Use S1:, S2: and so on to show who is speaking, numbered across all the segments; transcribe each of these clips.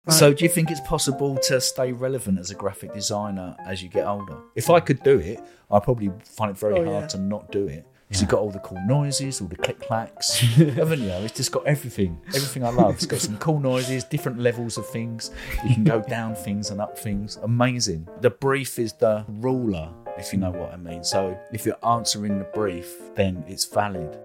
S1: So do you think it's possible to stay relevant as a graphic designer as you get older? If I could do it, I'd probably find it very hard to not do it. Because you've got all the cool noises, all the click-clacks, haven't you? It's just got everything I love. It's got some cool noises, different levels of things. You can go down things and up things. Amazing. The brief is the ruler, if you know what I mean. So if you're answering the brief, then it's valid.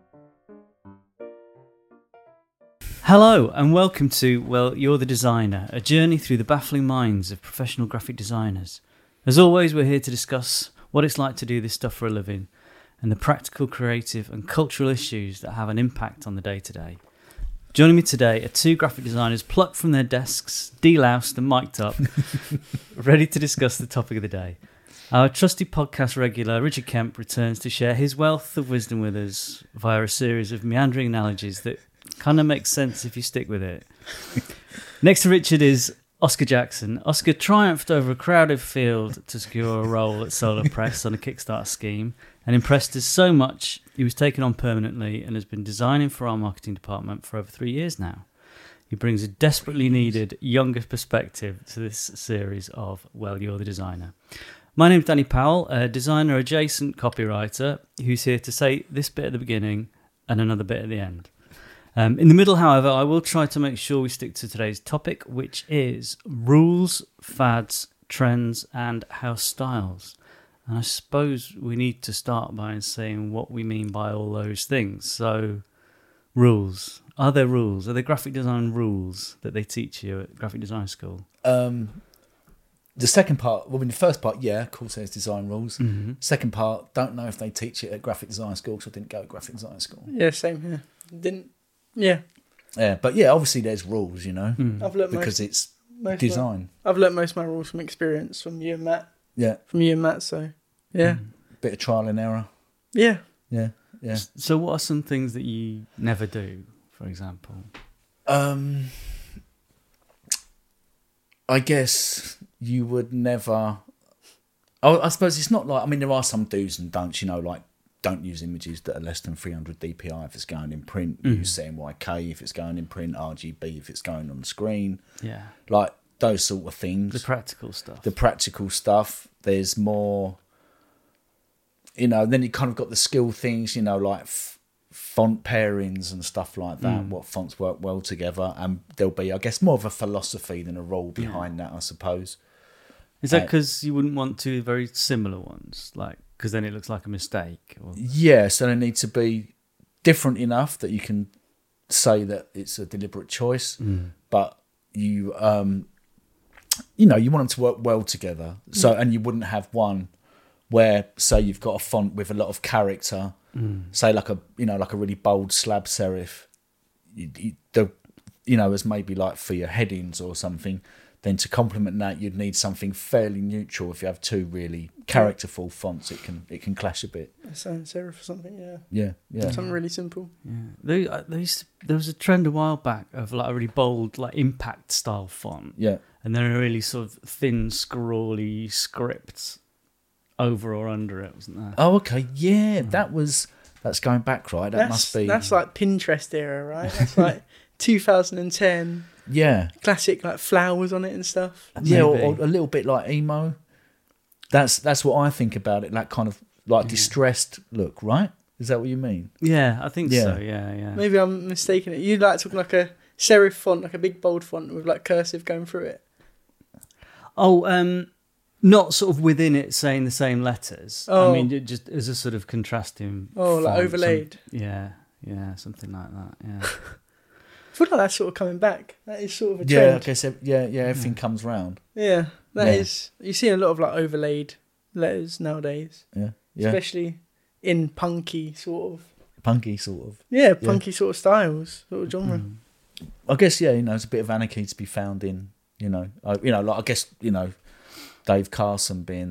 S2: Hello and welcome to Well, You're the Designer, a journey through the baffling minds of professional graphic designers. As always, we're here to discuss what it's like to do this stuff for a living and the practical, creative and cultural issues that have an impact on the day-to-day. Joining me today are two graphic designers plucked from their desks, deloused and mic'd up, ready to discuss the topic of the day. Our trusty podcast regular, Richard Kemp, returns to share his wealth of wisdom with us via a series of meandering analogies that kind of makes sense if you stick with it. Next to Richard is Oscar Jackson. Oscar triumphed over a crowded field to secure a role at Solar Press on a Kickstarter scheme and impressed us so much he was taken on permanently and has been designing for our marketing department for over 3 years now. He brings a desperately needed younger perspective to this series of Well, You're the Designer. My name's Danny Powell, a designer adjacent copywriter who's here to say this bit at the beginning and another bit at the end. In the middle, however, I will try to make sure we stick to today's topic, which is rules, fads, trends, and house styles. And I suppose we need to start by saying what we mean by all those things. So, rules. Are there rules? Are there graphic design rules that they teach you at graphic design school?
S1: The second part, the first part, yeah, of course there's design rules. Mm-hmm. Second part, don't know if they teach it at graphic design school, because I didn't go to graphic design school.
S3: Yeah, same here. Didn't. Yeah.
S1: Yeah, but yeah, obviously there's rules, you know,
S3: I've learnt
S1: because it's design.
S3: I've learnt most of my rules from experience from you and Matt.
S1: Yeah.
S3: From you and Matt, so yeah.
S1: Bit of trial and error.
S3: Yeah.
S1: Yeah, yeah.
S2: So what are some things that you never do, for example?
S1: I guess you would never... I suppose it's not like... I mean, there are some do's and don'ts, you know, like don't use images that are less than 300 dpi if it's going in print. Use CMYK if it's going in print, RGB if it's going on the screen.
S2: Yeah.
S1: Like those sort of things.
S2: The practical stuff.
S1: There's more, you know, then you kind of got the skill things, you know, like font pairings and stuff like that, what fonts work well together. And there'll be, I guess, more of a philosophy than a rule behind that, I suppose.
S2: Is that because you wouldn't want two very similar ones? Like, because then it looks like a mistake? Or...
S1: Yeah, so they need to be different enough that you can say that it's a deliberate choice, but you you know, you want them to work well together. So, and you wouldn't have one where, say, you've got a font with a lot of character, say like a really bold slab serif, you know, as maybe like for your headings or something. Then to complement that, you'd need something fairly neutral. If you have two really characterful fonts, it can clash a bit.
S3: A sans serif or something, yeah.
S1: Yeah.
S3: Something really simple.
S2: Yeah. There was a trend a while back of like a really bold, like impact style font.
S1: Yeah.
S2: And then a really sort of thin, scrawly script over or under it, wasn't there?
S1: Oh, okay. Yeah, that's going back, right?
S3: That's like Pinterest era, right? That's like 2010.
S1: Yeah.
S3: Classic, like flowers on it and stuff.
S1: Yeah, or a little bit like emo. That's what I think about it, that kind of like distressed look, right? Is that what you mean?
S2: Yeah, I think so, yeah.
S3: Maybe I'm mistaken it. You like talking like a serif font, like a big bold font with like cursive going through it?
S2: Oh, not sort of within it saying the same letters.
S3: Oh.
S2: I mean, just as a sort of contrasting
S3: Oh, like
S2: font,
S3: overlaid.
S2: Yeah, something like that, yeah.
S3: I feel like that's sort of coming back. That is sort of a
S1: Yeah,
S3: trend.
S1: I guess, everything comes round.
S3: Yeah, that is. You see a lot of like overlaid letters nowadays.
S1: Yeah.
S3: Especially in punky sort of.
S1: Punky sort of.
S3: Yeah, punky sort of styles, sort of genre.
S1: I guess, you know, there's a bit of anarchy to be found in, you know, like I guess, you know, Dave Carson being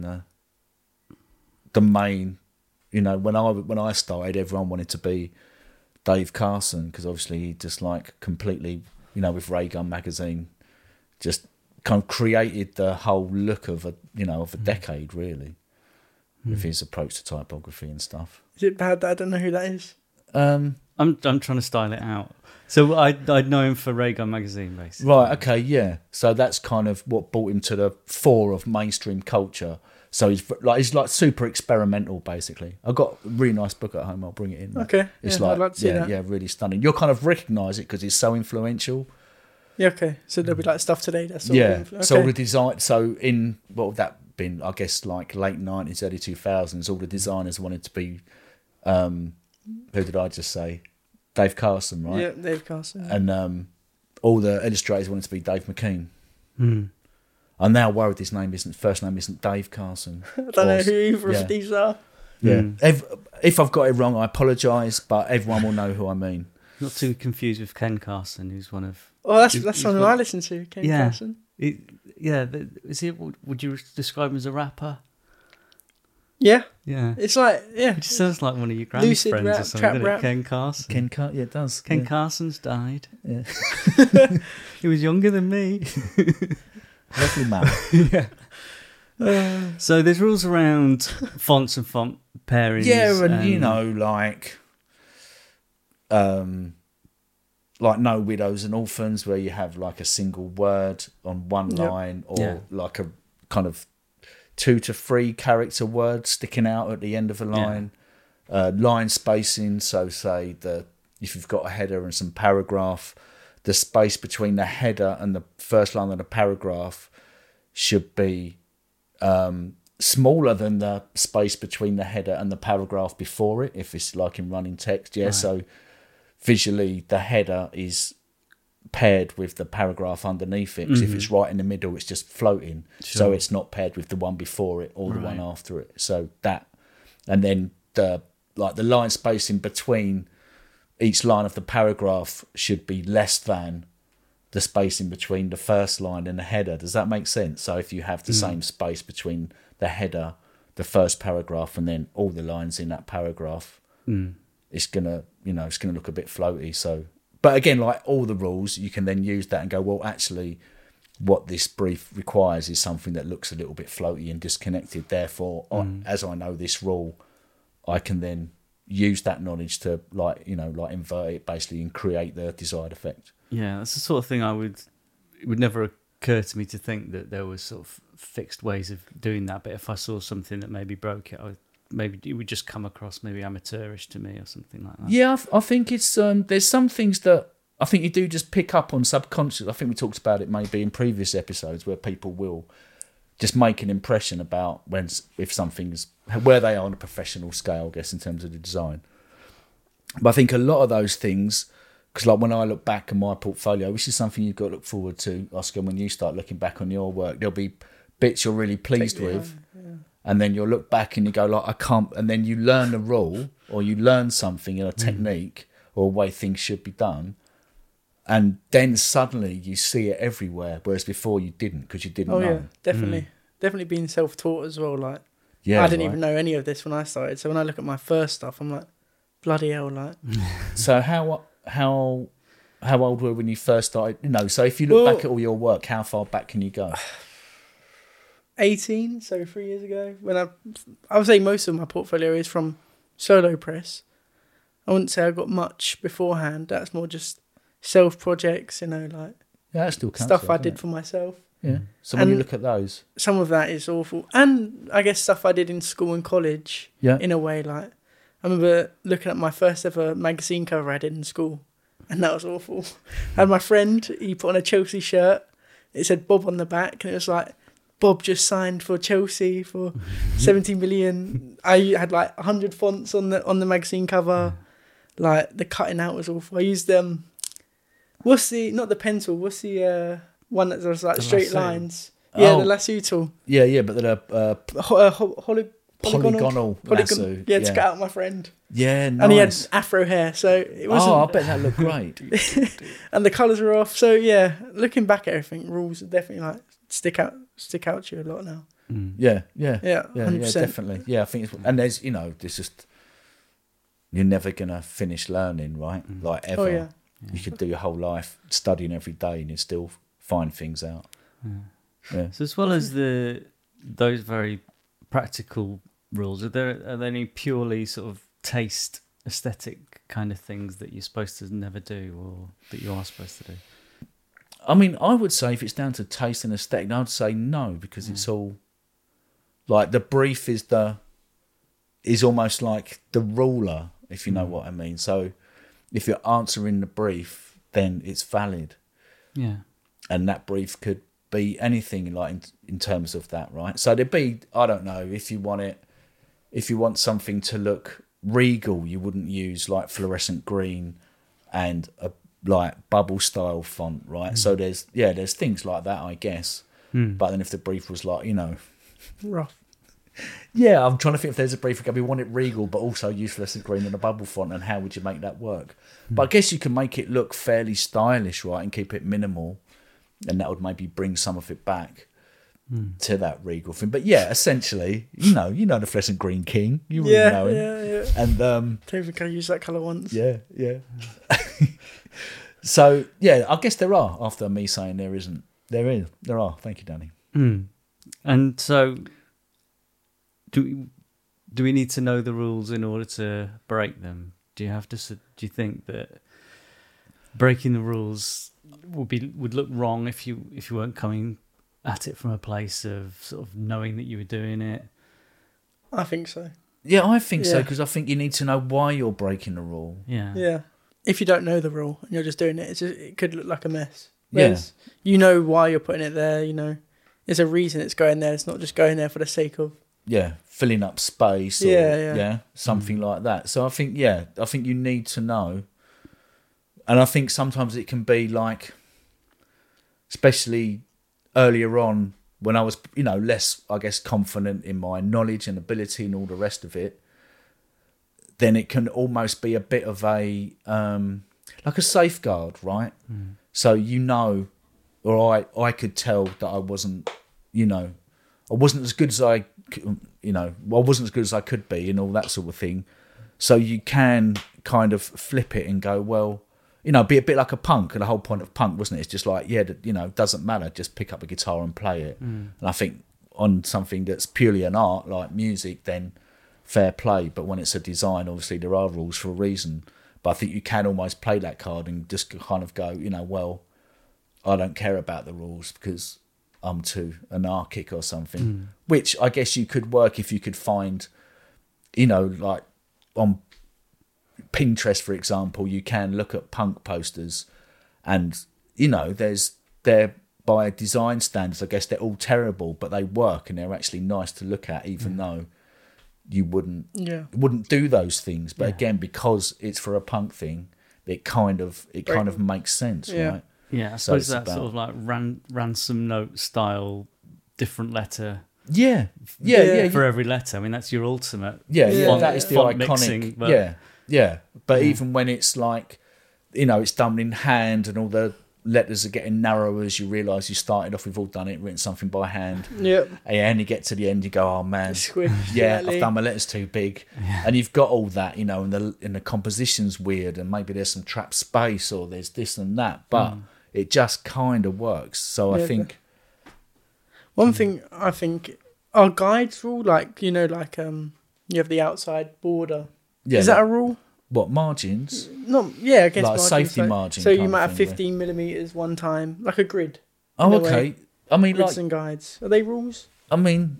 S1: the main, you know, when I started, everyone wanted to be Dave Carson, because obviously he just like completely, you know, with Ray Gun magazine, just kind of created the whole look of a decade, really, with his approach to typography and stuff.
S3: Is it bad that I don't know who that is?
S1: Um,
S2: I'm trying to style it out. So I'd know him for Ray Gun magazine, basically.
S1: right, okay, yeah. So that's kind of what brought him to the fore of mainstream culture. So he's like super experimental, basically. I've got a really nice book at home. I'll bring it in.
S3: Okay,
S1: It's
S3: yeah, I'd like to see that.
S1: yeah, really stunning. You'll kind of recognise it because it's so influential.
S3: Yeah, okay. So there'll be like stuff today that's sort
S1: Yeah.
S3: of okay.
S1: So all the design. So in what would that been? I guess like late 90s, early 2000s. All the designers wanted to be. Who did I just say? Dave Carson, right?
S3: Yeah, Dave Carson.
S1: And all the illustrators wanted to be Dave McKean.
S2: Hmm.
S1: I'm now worried his first name isn't Dave Carson.
S3: I don't know who either
S1: yeah.
S3: of these are.
S1: Yeah.
S2: Mm.
S1: If I've got it wrong, I apologise, but everyone will know who I mean.
S2: Not too confused with Ken Carson, who's one of...
S3: Oh, that's
S2: He's
S3: someone
S2: one-
S3: I listen to, Ken
S2: Yeah.
S3: Carson.
S2: Is he? Would you describe him as a rapper?
S3: Yeah,
S2: Yeah.
S3: it's like, yeah.
S2: It just sounds like one of your granny's
S3: Lucid
S2: friends
S3: rap,
S2: or something,
S3: trap
S2: doesn't
S3: rap.
S2: it? Ken Carson.
S1: Yeah, it does.
S2: Ken
S1: yeah.
S2: Carson's died.
S1: Yeah.
S2: He was younger than me.
S1: Lovely man.
S2: So there's rules around fonts and font pairings.
S1: Yeah, and you know, like no widows and orphans, where you have like a single word on one
S3: Yep.
S1: line, or
S2: Yeah.
S1: like a kind of 2 to 3 character word sticking out at the end of a line. Line spacing, so say if you've got a header and some paragraph, the space between the header and the first line of the paragraph should be smaller than the space between the header and the paragraph before it, if it's like in running text. Yeah,
S2: Right.
S1: so visually the header is paired with the paragraph underneath it, 'cause if it's right in the middle it's just floating, so
S2: Sure.
S1: it's not paired with the one before it or the one
S2: Right.
S1: after it. So that, and then the line spacing between each line of the paragraph should be less than the spacing between the first line and the header. Does that make sense? So if you have the same space between the header, the first paragraph, and then all the lines in that paragraph, it's gonna look a bit floaty. So, but again, like all the rules, you can then use that and go, well, actually, what this brief requires is something that looks a little bit floaty and disconnected. Therefore, as I know this rule, I can then use that knowledge to like invert it basically and create the desired effect.
S2: Yeah, that's the sort of thing it would never occur to me to think that there was sort of fixed ways of doing that. But if I saw something that maybe broke it, maybe it would just come across maybe amateurish to me or something like that.
S1: Yeah, I think it's there's some things that I think you do just pick up on subconscious. I think we talked about it maybe in previous episodes where people will just make an impression about if something's where they are on a professional scale, I guess, in terms of the design. But I think a lot of those things, because like when I look back at my portfolio, which is something you've got to look forward to, Oscar, when you start looking back on your work, there'll be bits you're really pleased with, and then you'll look back and you go like, I can't, and then you learn a rule or you learn something in a technique or a way things should be done, and then suddenly you see it everywhere, whereas before you didn't because you didn't know.
S3: Yeah, definitely being self-taught as well. Like,
S1: Yeah,
S3: I didn't
S1: right.
S3: even know any of this when I started. So when I look at my first stuff, I'm like, bloody hell, like.
S1: So how old were you when you first started? So if you look back at all your work, how far back can you go?
S3: 18, so 3 years ago. When I would say most of my portfolio is from solo press. I wouldn't say I got much beforehand. That's more just self projects, like
S1: Yeah, that still counts.
S3: stuff I
S1: doesn't
S3: did
S1: it?
S3: for myself.
S1: Yeah. So when you
S3: And-
S1: look at those,
S3: Some of that is awful, and I guess stuff I did in school and college.
S1: Yeah.
S3: In a way, like I remember looking at my first ever magazine cover I did in school, and that was awful. I had my friend, he put on a Chelsea shirt. It said Bob on the back, and it was like, Bob just signed for Chelsea for 70 million. I had like 100 fonts on the magazine cover. Like the cutting out was awful. I used what's the pencil? What's the one that was like
S2: The
S3: straight
S2: lasso.
S3: lines? Yeah,
S1: Oh.
S3: the lasso tool.
S1: yeah, but they're polygonal lasso.
S3: Yeah, to cut out my friend.
S1: Yeah, nice.
S3: And he had afro hair, so it wasn't.
S1: Oh, I bet that looked great.
S3: And the colours were off. So yeah, looking back at everything, rules are definitely like stick out to you a lot now.
S1: Yeah.
S3: Yeah,
S1: Yeah,
S3: 100%.
S1: definitely. Yeah, I think and there's there's just you're never gonna finish learning, right? Like ever.
S3: Oh yeah.
S1: You could do your whole life studying every day and you still find things out. Yeah.
S2: So as well as those very practical rules, are there any purely sort of taste aesthetic kind of things that you're supposed to never do, or that you are supposed to do?
S1: I mean, I would say if it's down to taste and aesthetic, I'd say no, because it's all like the brief is almost like the ruler, if you know what I mean. So if you're answering the brief, then it's valid.
S2: Yeah.
S1: And that brief could be anything like in terms of that, right? So there'd be, I don't know, if you want something to look regal, you wouldn't use like fluorescent green and a like bubble style font, right? So there's things like that, I guess. But then if the brief was like,
S3: Rough.
S1: yeah, I'm trying to think if there's a brief we want it regal, but also use fluorescent green and a bubble font, and how would you make that work? But I guess you can make it look fairly stylish, right, and keep it minimal, and that would maybe bring some of it back to that regal thing. But yeah, essentially, you know the fluorescent green king, you really know him.
S3: Yeah.
S1: And
S3: Don't think I used that colour once.
S1: yeah. So yeah, I guess there are. After me saying there isn't, there are. Thank you, Danny.
S2: And so, do we need to know the rules in order to break them? Do you think that breaking the rules would look wrong if you weren't coming at it from a place of sort of knowing that you were doing it?
S3: I think so.
S1: Yeah, I think so,
S3: Yeah.
S1: because I think you need to know why you're breaking the rule.
S3: Yeah. If you don't know the rule and you're just doing it, it could look like a mess.
S1: Yeah.
S3: Whereas you know why you're putting it there. There's a reason it's going there. It's not just going there for the sake of
S1: Filling up space or something like that. So I think you need to know. And I think sometimes it can be like, especially earlier on when I was, less, I guess, confident in my knowledge and ability and all the rest of it, then it can almost be a bit of a, like a safeguard, right? So, or I could tell that I wasn't, I wasn't as good as I wasn't as good as I could be and all that sort of thing. So you can kind of flip it and go, well, be a bit like a punk. And the whole point of punk, wasn't it? It's just like, it doesn't matter. Just pick up a guitar and play it. And I think on something that's purely an art, like music, then fair play. But when it's a design, obviously there are rules for a reason. But I think you can almost play that card and just kind of go, well, I don't care about the rules because I'm too anarchic or something. Which I guess you could work if you could find, like on Pinterest, for example, you can look at punk posters and, they're by design standards, I guess they're all terrible, but they work and they're actually nice to look at, even though you wouldn't do those things. But again, because it's for a punk thing, it kind of makes sense, right?
S2: Yeah, I suppose that's sort of like ransom note style, different letter.
S1: Yeah.
S2: For every letter. I mean, that's your ultimate.
S1: That is the
S2: font
S1: iconic.
S2: Mixing, but
S1: But even when it's like, it's done in hand and all the letters are getting narrower as you realise you started off, we've all done it, written something by hand.
S3: Yep.
S1: And you get to the end, you go, oh man,
S3: Squished,
S1: I've done my letters too big. And you've got all that, and the composition's weird and maybe there's some trapped space or there's this and that, but it just kind of works. So I think...
S3: One thing I think, are guides rule, like, you have the outside border.
S1: Yeah,
S3: is that a rule?
S1: What, margins?
S3: No, yeah, against
S1: like
S3: margins,
S1: safety margin.
S3: So you
S1: kind
S3: might
S1: of
S3: have
S1: thing,
S3: 15 millimeters one time, like a grid.
S1: Oh, okay. I mean,
S3: grids and guides. Are they rules?
S1: I mean,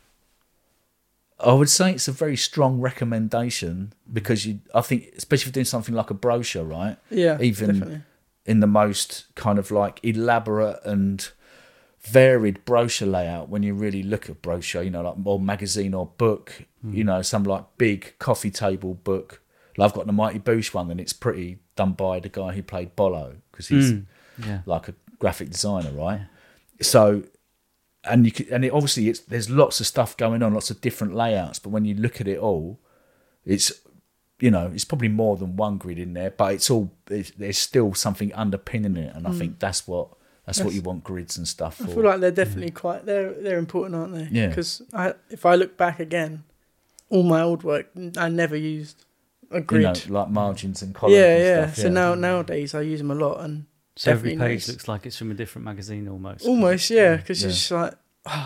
S1: I would say it's a very strong recommendation because I think, especially if you're doing something like a brochure, right?
S3: Yeah,
S1: even
S3: definitely.
S1: In the most kind of like elaborate and varied brochure layout, when you really look at brochure, like or magazine or book, some like big coffee table book. Like I've got the Mighty Boosh one, and it's pretty done by the guy who played Bollo because he's like a graphic designer, right? So, and obviously there's lots of stuff going on, lots of different layouts, but when you look at it all, it's it's probably more than one grid in there, but there's still something underpinning it, and I think that's what you want grids and stuff for.
S3: I feel like they're definitely they're important, aren't they?
S1: Yeah.
S3: Because if I look back again, all my old work, I never used a grid.
S1: Like margins and columns.
S3: Yeah.
S1: And stuff,
S3: So nowadays I use them a lot, and
S2: so every
S3: definitely
S2: page looks like it's from a different magazine almost.
S3: Almost, yeah, because it's just like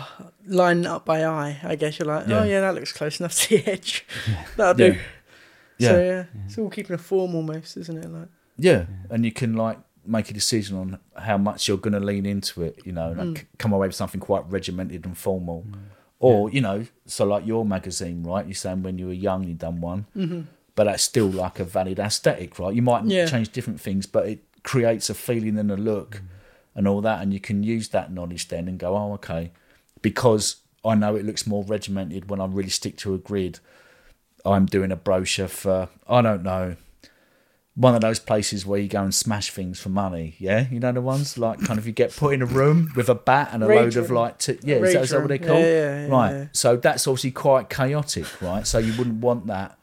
S3: lining up by eye. I guess you're like, oh yeah, that looks close enough to the edge. That'll do.
S1: Yeah.
S3: So yeah, it's all keeping a form almost, isn't it? Like
S1: Yeah, and you can like make a decision on how much you're going to lean into it. You know, like come away with something quite regimented and formal, or you know, so like your magazine, right? You're saying when you were young, you done one, but that's still like a valid aesthetic, right? You might change different things, but it creates a feeling and a look and all that, and you can use that knowledge then and go, oh, okay, because I know it looks more regimented when I really stick to a grid. I'm doing a brochure for, I don't know, one of those places where you go and smash things for money, yeah? You know the ones? Like, kind of you get put in a room with a bat and a
S3: Rage
S1: load of,
S3: room.
S1: like... is that what they're called?
S3: Yeah,
S1: right.
S3: yeah.
S1: So that's obviously quite chaotic, right? So you wouldn't want that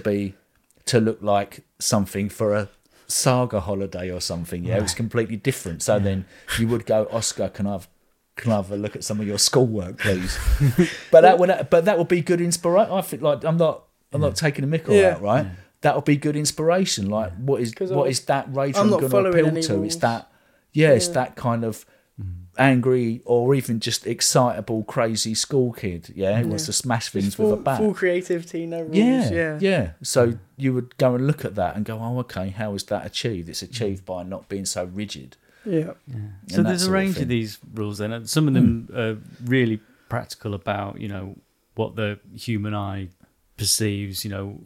S1: to look like something for a Saga holiday or something, yeah? It was completely different. So then you would go, Oscar, can I have a look at some of your schoolwork, please? but that would be good inspiration. I think, like, I'm not taking a mick on that, right? Yeah. That would be good inspiration. Like, what is that Rage Room going to appeal to? It's that, it's that kind of angry or even just excitable, crazy school kid, who wants to smash things with a bat.
S3: Full creativity, no rules.
S1: Yeah. So you would go and look at that and go, oh, okay, how is that achieved? It's achieved by not being so rigid.
S3: Yeah.
S2: So there's a range of these rules then. And some of them are really practical about, you know, what the human eye perceives, you know,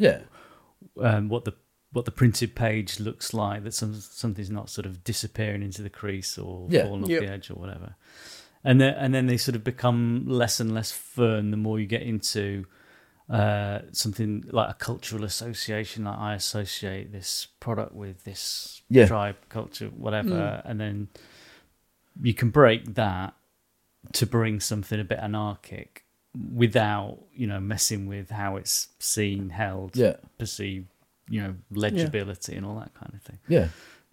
S2: what the printed page looks like, that something's not sort of disappearing into the crease or falling off the edge or whatever. And then they sort of become less and less fun the more you get into something like a cultural association, like I associate this product with this tribe, culture, whatever, and then you can break that to bring something a bit anarchic without, you know, messing with how it's seen, held, perceived, you know, legibility and all that kind of thing. Yeah.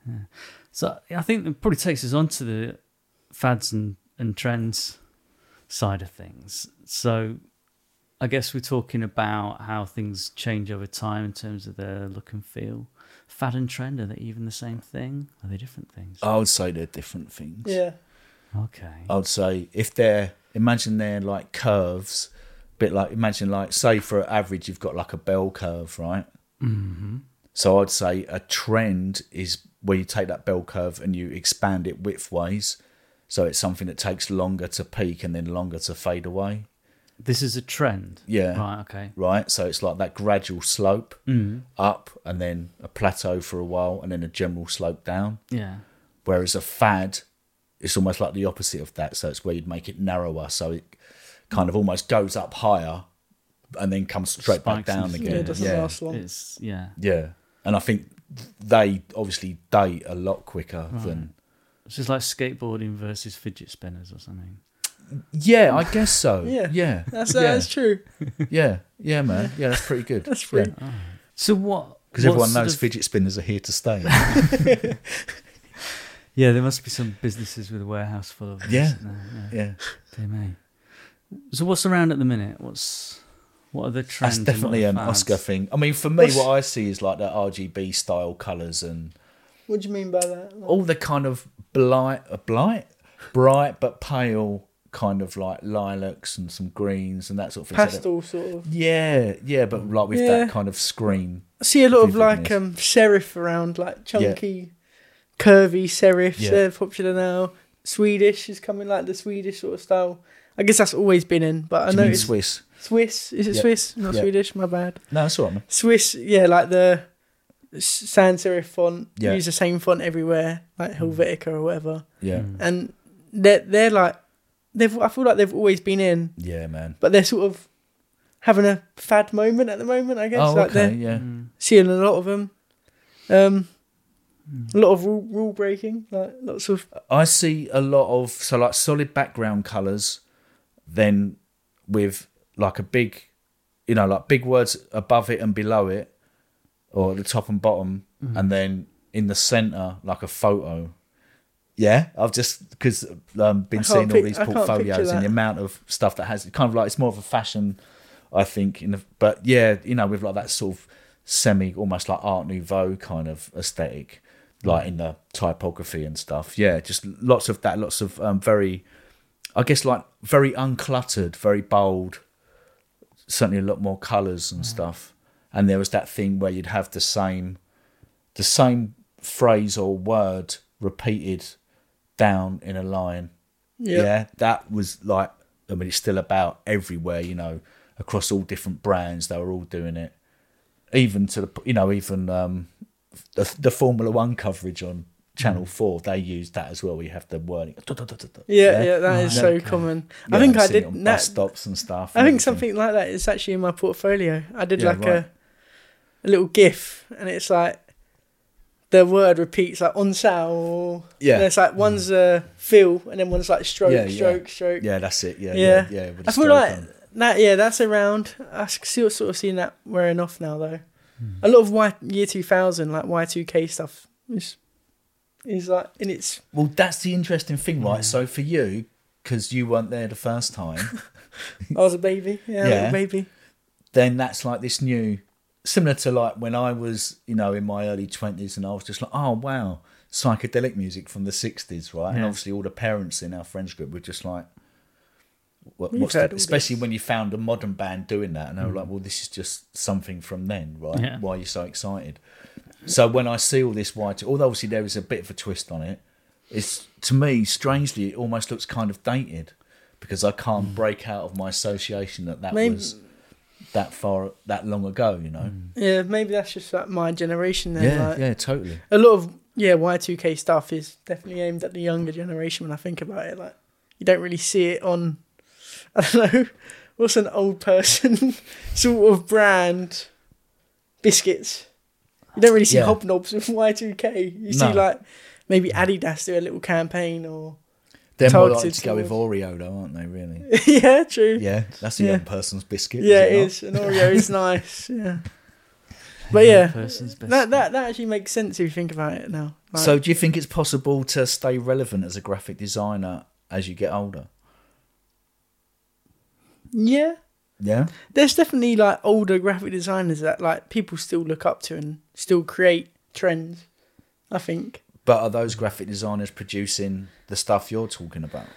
S2: So I think it probably takes us on to the fads and trends side of things. So I guess we're talking about how things change over time in terms of their look and feel. Fad and trend, are they even the same thing? Are they different things?
S1: I would say they're different things.
S3: Yeah.
S2: Okay.
S1: I would say imagine they're like curves, bit like, imagine like, say for average you've got like a bell curve, right?
S2: Mm-hmm.
S1: So I'd say a trend is where you take that bell curve and you expand it widthways. So it's something that takes longer to peak and then longer to fade away.
S2: This is a trend?
S1: Yeah.
S2: Right, okay.
S1: Right, so it's like that gradual slope up and then a plateau for a while and then a general slope down.
S2: Yeah.
S1: Whereas a fad, it's almost like the opposite of that. So it's where you'd make it narrower. So it kind of almost goes up higher and then comes straight back down again.
S3: Yeah, it doesn't last long.
S1: Yeah. And I think they obviously date a lot quicker than...
S2: It's just like skateboarding versus fidget spinners or something.
S1: Yeah, I guess so.
S3: Yeah. That's true.
S1: Yeah, man. Yeah, that's pretty good.
S3: That's pretty.
S2: Yeah. So what...
S1: Because everyone knows fidget spinners are here to stay.
S2: Yeah, there must be some businesses with a warehouse full of this.
S1: Yeah.
S2: Dear me. So what's around at the minute? What are the trends?
S1: That's definitely an Oscar thing. I mean, for me, what I see is like the RGB style colours and...
S3: What do you mean by that?
S1: All the kind of bright but pale kind of like lilacs and some greens and that sort of thing.
S3: Pastel sort of.
S1: Yeah, but like with that kind of screen.
S3: I see a lot of like serif around, like chunky, curvy serifs.
S1: Yeah.
S3: They're popular now. Swedish is coming, like the Swedish sort of style. I guess that's always been in, but I know it's
S1: Swiss.
S3: Swiss, is it Swiss? Not Swedish. My bad.
S1: No, that's all right, man.
S3: Swiss, like the sans serif font. Use the same font everywhere, like Helvetica or whatever.
S1: Yeah,
S3: and they're like I feel like they've always been in.
S1: Yeah, man.
S3: But they're sort of having a fad moment at the moment, I guess.
S1: Oh,
S3: like
S1: okay,
S3: seeing a lot of them. A lot of rule breaking, like lots of.
S1: I see a lot of like solid background colours, then with like a big, like big words above it and below it, or at the top and bottom, and then in the centre like a photo. Yeah, I've just because been seeing all these portfolios and the amount of stuff that has kind of like it's more of a fashion, I think. But with like that sort of almost like Art Nouveau kind of aesthetic. Like in the typography and stuff. Yeah, just lots of that, lots of very, I guess like very uncluttered, very bold, certainly a lot more colours and stuff. and there was that thing where you'd have the same phrase or word repeated down in a line. Yeah, that was like, I mean, it's still about everywhere, you know, across all different brands. They were all doing it, even to the, you know, even the Formula One coverage on Channel 4, they used that as well. We have the wording.
S3: Yeah, that is so common.
S1: Yeah,
S3: I think I
S1: seen it
S3: did
S1: on
S3: that.
S1: bus stops and stuff.
S3: I
S1: and
S3: think
S1: everything.
S3: something like that is actually in my portfolio. I did
S1: Yeah,
S3: like
S1: right.
S3: a little GIF, and it's like the word repeats like on sale.
S1: Yeah.
S3: And it's like one's fill, and then one's like stroke,
S1: Yeah, yeah.
S3: stroke.
S1: Yeah, that's it. Yeah,
S3: Yeah.
S1: yeah. with the
S3: I feel
S1: stroke
S3: like
S1: on.
S3: that. Yeah, that's around. I still sort of seen that wearing off now though. A lot of year 2000 like Y2K stuff is like in its.
S1: Well, that's the interesting thing, right? So for you, because you weren't there the first time,
S3: I was a baby. Yeah, a
S1: Yeah.
S3: little baby.
S1: then that's like this new, similar to like when I was, you know, in my early 20s, and I was just like, oh wow, psychedelic music from the 60s, right? And
S2: Yeah.
S1: obviously all the parents in our friends group were just like,
S3: We've
S1: what's
S3: heard
S1: the,
S3: all
S1: especially
S3: this.
S1: when you found a modern band doing that, and they were like, well, this is just something from then, right?
S2: Yeah.
S1: Why are you so excited? So when I see all this white, although obviously there is a bit of a twist on it, it's, to me, strangely, it almost looks kind of dated, because I can't break out of my association that
S3: Maybe-
S1: was that long ago, you know?
S3: Yeah, maybe that's just like my generation then.
S1: Yeah,
S3: like,
S1: yeah, totally.
S3: a lot of Y2K stuff is definitely aimed at the younger generation when I think about it. Like, you don't really see it on, I don't know, what's an old person sort of brand? Biscuits. You don't really see
S1: Yeah.
S3: hobnobs with Y2K. You see
S1: No.
S3: like maybe Adidas do a little campaign or
S1: They're more
S3: targeted
S1: likely to go with
S3: towards-
S1: Oreo, though, aren't they? Really?
S3: yeah, true.
S1: Yeah, that's a
S3: Yeah.
S1: young person's biscuit.
S3: Yeah, it
S1: not?
S3: is. An Oreo is nice. Yeah, but yeah,
S2: Person's best.
S3: that actually makes sense if you think about it now. Like,
S1: So, do you think it's possible to stay relevant as a graphic designer as you get older?
S3: yeah,
S1: Yeah.
S3: there's definitely like older graphic designers that like people still look up to and still create trends. I think.
S1: But are those graphic designers producing the stuff you're talking about?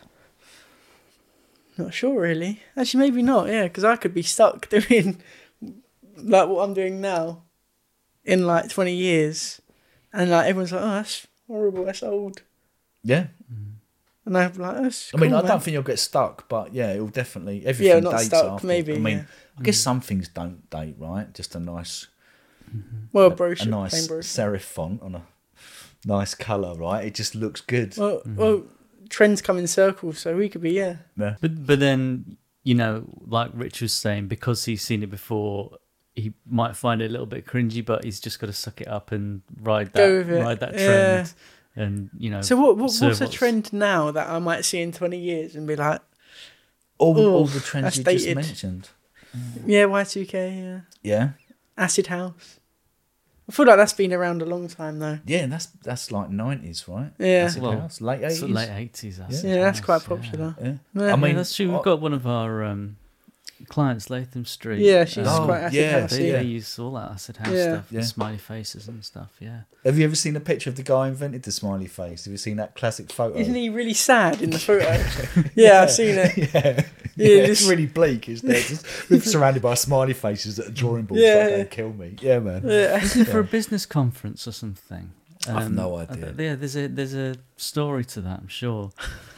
S3: Not sure really. Actually, maybe not. Yeah, because I could be stuck doing like what I'm doing now in like 20 years, and like everyone's like, "Oh, that's horrible. That's old."
S1: Yeah.
S3: And I'm like, "That's."
S1: I mean,
S3: cool,
S1: I
S3: man."
S1: don't think you'll get stuck, but yeah, it'll definitely everything
S3: not
S1: dates
S3: stuck,
S1: after.
S3: maybe,
S1: I mean,
S3: yeah.
S1: I guess some things don't date, right? Just a nice,
S3: Well,
S1: a
S3: brochure, plain
S1: nice
S3: brochure.
S1: serif font on a nice colour, right? It just looks good.
S3: Well, trends come in circles, so we could be
S1: yeah.
S2: But then, you know, like Rich was saying, because he's seen it before, he might find it a little bit cringy, but he's just got to suck it up and ride
S3: Go with it.
S2: that
S3: Yeah.
S2: trend. And, you know,
S3: So what's
S2: serve
S3: a trend now that I might see in 20 years and be like,
S1: all
S3: Oh,
S1: the trends
S3: that's
S1: you just
S3: dated.
S1: mentioned.
S3: yeah, Y2K, yeah,
S1: Yeah.
S3: acid house. I feel like that's been around a long time though.
S1: Yeah, that's like 90s, right?
S3: Yeah.
S1: Acid
S2: Well,
S1: House, late 80s.
S2: sort of late 80s.
S3: Yeah, that's quite popular.
S1: Yeah.
S3: Yeah.
S1: I mean,
S2: that's true. We've got one of our clients, Latham Street.
S3: Yeah, she's
S1: Oh,
S3: quite acid
S1: yeah,
S3: house.
S2: They
S3: Yeah.
S2: use all that acid house
S3: Yeah.
S2: stuff,
S1: Yeah.
S2: the smiley faces and stuff. Yeah.
S1: Have you ever seen a picture of the guy who invented the smiley face? Have you seen that classic photo?
S3: Isn't he really sad in the photo? yeah, I've seen it.
S1: Yeah.
S3: Yeah,
S1: Yeah,
S3: this-
S1: it's really bleak, isn't it? Just surrounded by smiley faces at a drawing board.
S3: Yeah.
S1: Like, don't kill me. Yeah, man.
S3: Yeah.
S2: Isn't it for a business conference or something?
S1: I've no idea.
S2: Yeah, there's a story to that, I'm sure.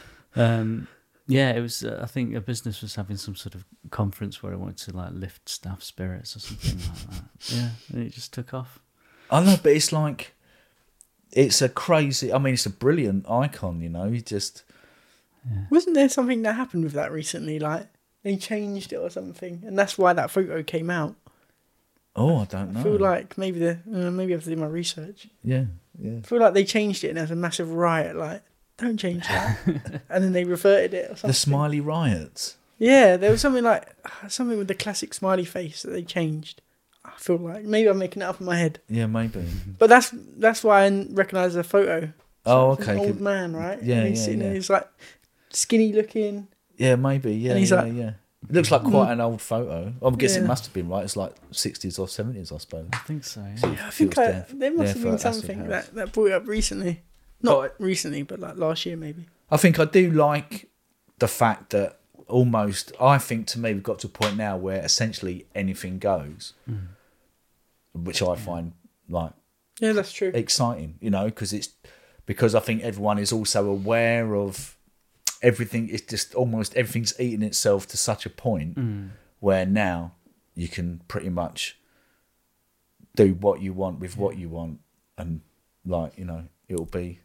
S2: Yeah, it was. I think a business was having some sort of conference where it wanted to like lift staff spirits or something like that. Yeah, and it just took off.
S1: I know, but it's like, it's a crazy, I mean, it's a brilliant icon, you know? You just,
S3: Wasn't there something that happened with that recently? Like they changed it or something, and that's why that photo came out.
S1: oh, I don't know.
S3: I feel like maybe maybe I have to do my research.
S1: Yeah, yeah.
S3: I feel like they changed it and there was a massive riot. Like, don't change that, and then they reverted it or something.
S1: The smiley riots.
S3: Yeah, there was something like something with the classic smiley face that they changed. I feel like maybe I'm making it up in my head,
S1: Yeah, maybe.
S3: but that's why I recognise the photo.
S1: Oh,
S3: It's
S1: okay.
S3: an old
S1: Could-
S3: man, right?
S1: Yeah,
S3: And he's
S1: yeah,
S3: sitting there,
S1: yeah.
S3: he's like skinny looking.
S1: Yeah, maybe. Yeah,
S3: And he's
S1: yeah,
S3: like-
S1: yeah. It looks like quite an old photo. I guess it
S3: Yeah.
S1: must have been, right? It's like 60s or 70s, I suppose.
S2: I think so. Yeah.
S3: I think
S1: Feels deaf.
S3: there must
S1: Yeah,
S3: have
S1: for
S3: been
S1: Acid
S3: something
S1: House.
S3: that brought it up recently. Not
S1: But-
S3: recently, but like last year maybe.
S1: I think I do like the fact that I think to me we've got to a point now where essentially anything goes. which I find like
S3: Yeah, that's true.
S1: exciting, because I think everyone is also aware of everything. It's just almost everything's eating itself to such a point where now you can pretty much do what you want with what you want, and it'll be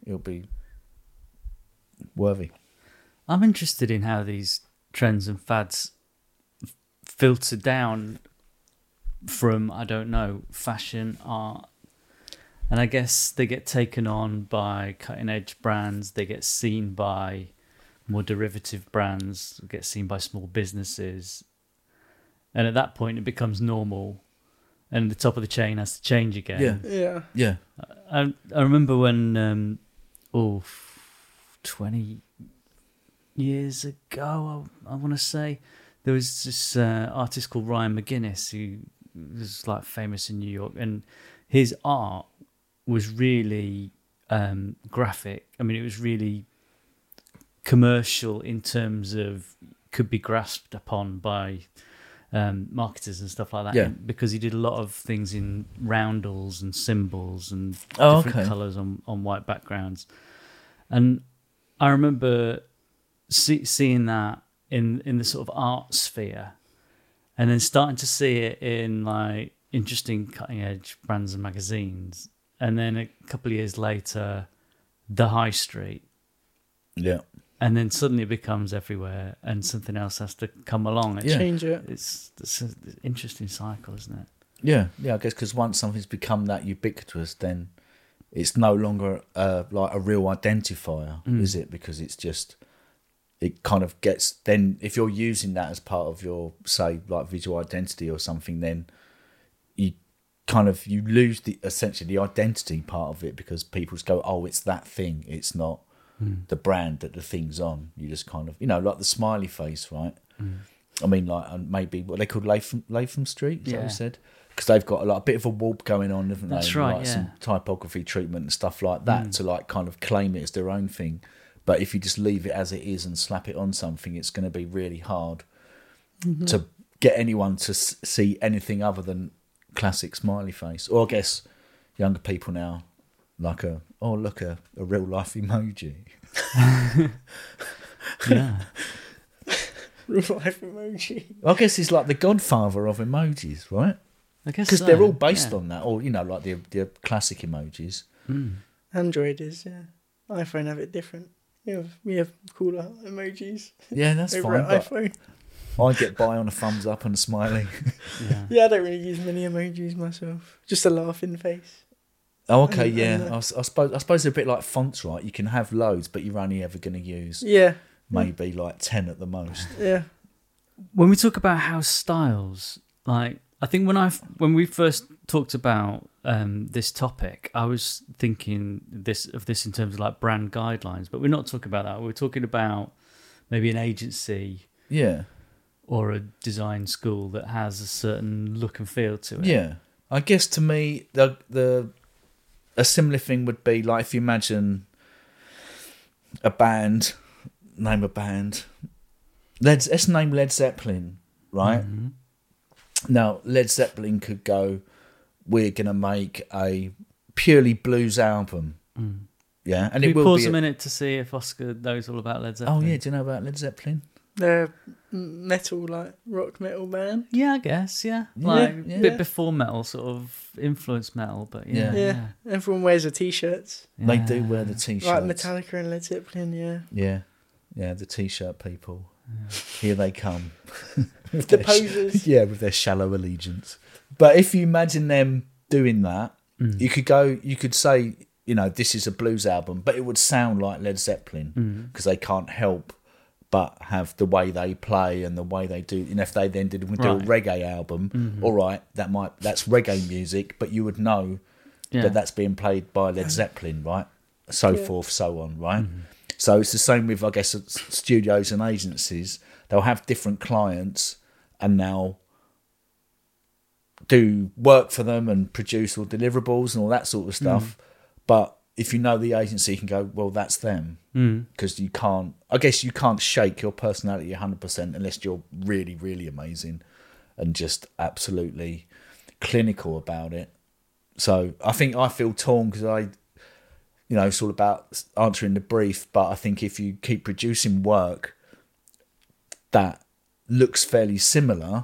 S1: worthy.
S2: I'm interested in how these trends and fads filter down from, I don't know, fashion, art. And I guess they get taken on by cutting edge brands. They get seen by more derivative brands, get seen by small businesses. And at that point, it becomes normal. And the top of the chain has to change again.
S3: Yeah.
S2: I remember when, 20 years ago, I want to say, there was this artist called Ryan McGuinness who was like famous in New York, and his art was really graphic. I mean, it was really commercial in terms of could be grasped upon by marketers and stuff like that.
S1: Yeah.
S2: Because he did a lot of things in roundels and symbols and different colours on white backgrounds. And I remember seeing that in the sort of art sphere, and then starting to see it in like interesting cutting edge brands and magazines. And then a couple of years later, the high street.
S1: Yeah.
S2: And then suddenly it becomes everywhere, and something else has to come along.
S3: Change it.
S2: It's an interesting cycle, isn't it?
S1: Yeah. I guess because once something's become that ubiquitous, then it's no longer like a real identifier, is it? Because it's just, it kind of gets, then if you're using that as part of your, say, like visual identity or something, then you lose essentially the identity part of it, because people just go, oh, it's that thing. It's not the brand that the thing's on. You just kind of, like the smiley face, right? I mean, like maybe what they called Latham Street, is that what you said? Because they've got a bit of a warp going on, haven't they?
S2: That's right,
S1: like some typography treatment and stuff like that to like kind of claim it as their own thing. But if you just leave it as it is and slap it on something, it's going to be really hard to get anyone to see anything other than classic smiley face. Or I guess younger people now, like a real life emoji.
S2: Yeah.
S3: Real life emoji.
S1: I guess he's like the godfather of emojis, right?
S2: I guess
S1: Because
S2: so,
S1: they're all based
S2: yeah.
S1: on that, or like the classic emojis.
S3: Android is, yeah. iPhone have it different. We have cooler emojis.
S1: Yeah, that's
S3: over
S1: fine.
S3: at iPhone.
S1: I get by on a thumbs up and a smiley.
S2: Yeah.
S3: Yeah, I don't really use many emojis myself. Just a laughing face.
S1: Oh, okay,
S3: And-
S1: yeah.
S3: and,
S1: I suppose they're a bit like fonts, right? You can have loads, but you're only ever going to use
S3: Yeah,
S1: maybe like 10 at the most.
S3: yeah.
S2: When we talk about house styles, like I think when we first talked about this topic, I was thinking of this in terms of like brand guidelines, but we're not talking about that. We're talking about maybe an agency
S1: Yeah,
S2: or a design school that has a certain look and feel to it.
S1: yeah. I guess to me, a similar thing would be like if you imagine a band, name a band. Let's name Led Zeppelin, right?
S2: Mm-hmm.
S1: Now, Led Zeppelin could go, we're going to make a purely blues album. Yeah, and
S2: Can
S1: it
S2: we
S1: will
S2: pause
S1: be
S2: a minute to see if Oscar knows all about Led Zeppelin?
S1: Oh, yeah, do you know about Led Zeppelin?
S3: They're metal, like rock metal band.
S2: Yeah, I guess, yeah.
S1: Yeah,
S2: Like
S1: yeah.
S2: a bit before metal, sort of influence metal, but yeah.
S3: Yeah. Everyone wears the t-shirts.
S1: They do wear the T-shirts.
S3: Like Metallica and Led Zeppelin, yeah.
S1: Yeah, the T-shirt people. Here they come. With
S3: The
S1: their
S3: posers.
S1: yeah, with their shallow allegiance. But if you imagine them doing that, you could say, this is a blues album, but it would sound like Led Zeppelin because they can't help but have the way they play and the way they do. And if they then do a reggae album, all right, that's reggae music, but you would know that that's being played by Led Zeppelin, right? So forth, so on, right? So it's the same with, I guess, studios and agencies. They'll have different clients and they'll do work for them and produce all deliverables and all that sort of stuff. But if you know the agency, you can go, well, that's them. Because you can't shake your personality 100% unless you're really, really amazing and just absolutely clinical about it. So I think I feel torn because it's all about answering the brief. But I think if you keep producing work that looks fairly similar,